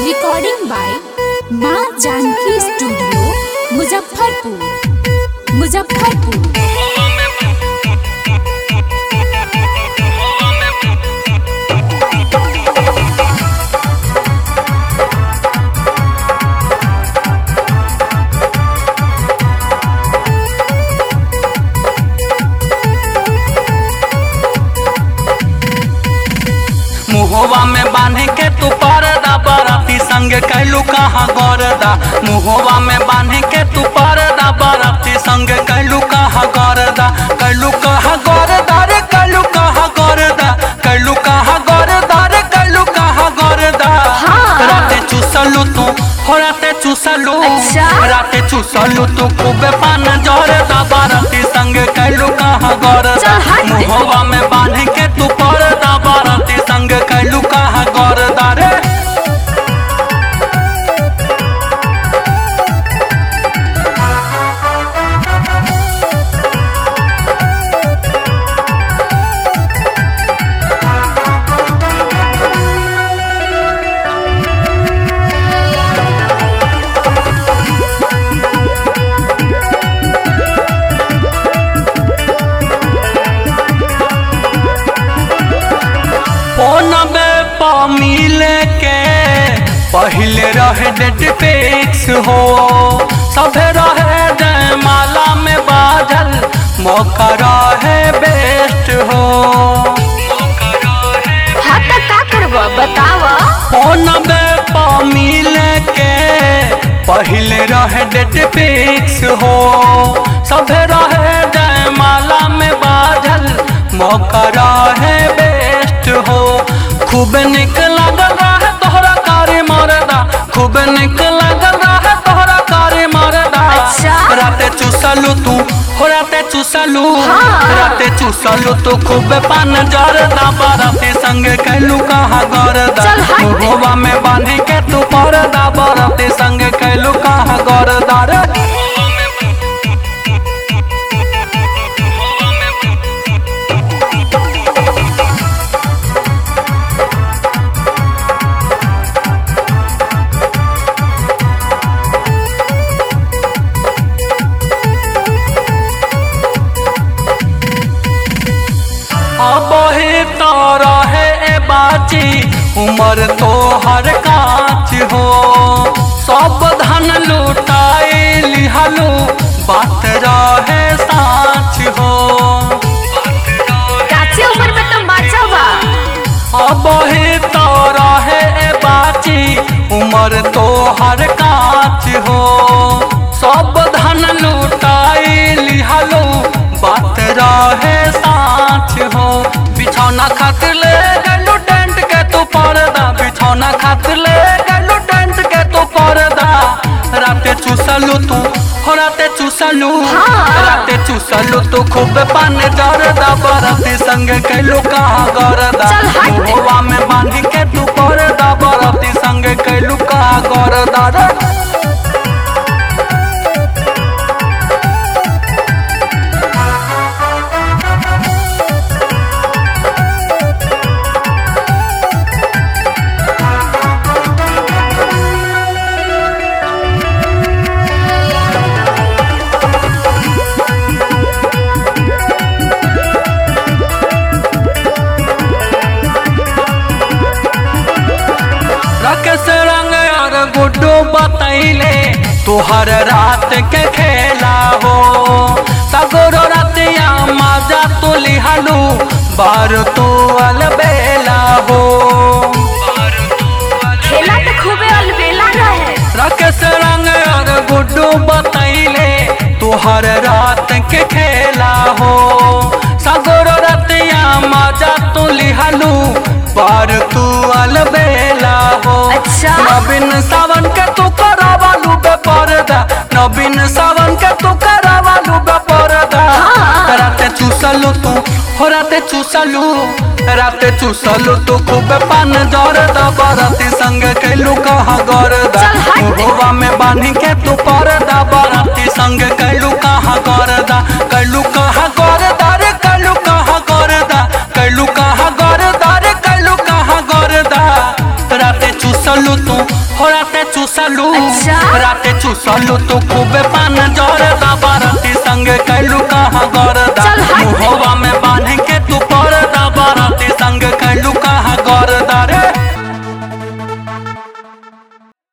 Recording by माँ Janaki studio Muzaffarpur. मुहवा में बांध के तू परदा बराती संग कैलू कहाँ गरदा। मुहवा में बांध के तू परदा बराती संग कैलू कहाँ गरदा। कैलू कहाँ गरदा रे कैलू कहाँ गरदा। कैलू कहाँ गरदा रे कैलू कहाँ गरदा। राते चूसलू तू हो राते चूसलू। राते चूसलू तू खूबे पान जरदा बराती संग कैलू कहाँ गरदा। मुहवा में बांध के तू परदा बराती संग कैलू कहाँ गरदा रे। मिले के पहले रहे डेट फिक्स हो। सभे रहे जयमाला में बाजल मौका रहे बेस्ट हो। हाँ तो का करबो बतावा। फोन पे मिले के पहले रहे डेट फिक्स हो। सभे रहे जयमाला में बाजल मौका रहे बेस्ट हो। खूब निक लगल रहा तोहरा कारी मरदा। खूब निक लगल रहा तोहरा कारी मरदा। राते चूसलू तू हो राते चूसलू। राते चूसलू तू खूब पान जरदा बराती संग कैलू कहाँ गरदा। मुहवा में बांध के तू परदा बराती संग कैलू कहाँ गरदा रे। बही तो रहे बाची उमर तो हर काच हो। सब धन लुटाई लिहलू बात रहे साच हो। काची उम्र में तो मजा बा। बही तो रहे बाची उमर तो हर काच हो। सब धन लुटाई लिहलू बात रहे साच हो। बिछौना खातिर ले गलू टेंट के तू परदा। बिछौना खातिर ले गलू टेंट के तू परदा। राते चूसलू तू हो राते चूसलू। राते चूसलू तू खूब पान जरदा बराती संग कैलू कहाँ गरदा। मुहवा में बांध के तू परदा बराती संग कैलू कहाँ गरदा रे। राकेश रंग और गुड्डू बतैले तुहर रात के खेला हो। सगरो रातिया मजा तो लिहलू बार तो अलबेला हो। खेला तो खूबे अलबेला रहे। राकेश रंग और गुड्डू बतैले तुहर रात के खेला हो। सगरो रातिया मजा तो लिहलू बार तू अलबेला हो। नवीन सावन के तू करावालू बे परदा। नवीन सावन के तू करावालू बे परदा। राते चूसलू तू हो राते चूसलू। राते चूसलू तू खूब पान जरदा बराती संग कैलू कहाँ गरदा। मुहवा में बांध के तू परदा बराती संग कैलू कहाँ गरदा। कैलू कहाँ गरदा रे कैलू कहाँ गरदा। कैलू कहाँ गरदा रे कैलू कहाँ गरदा। राते चूसल चूसलू तू हो राते चूसलू अच्छा? राते चूसलू तू खूबे पान जर दबा